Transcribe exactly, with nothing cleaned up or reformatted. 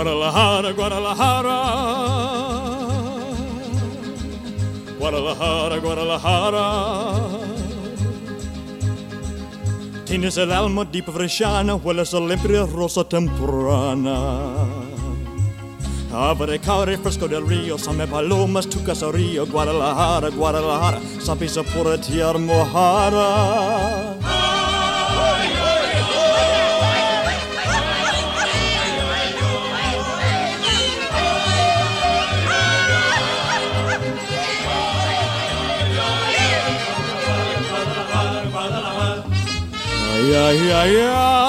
Guadalajara, Guadalajara, Guadalajara, Guadalajara. Tienes el alma di bresciana, hueles a limpia rosa temprana. Abre caure fresco del río, same palomas tu caserío. Guadalajara, Guadalajara, sapisa pura tierra mojada. Ay, ay, ay, ay.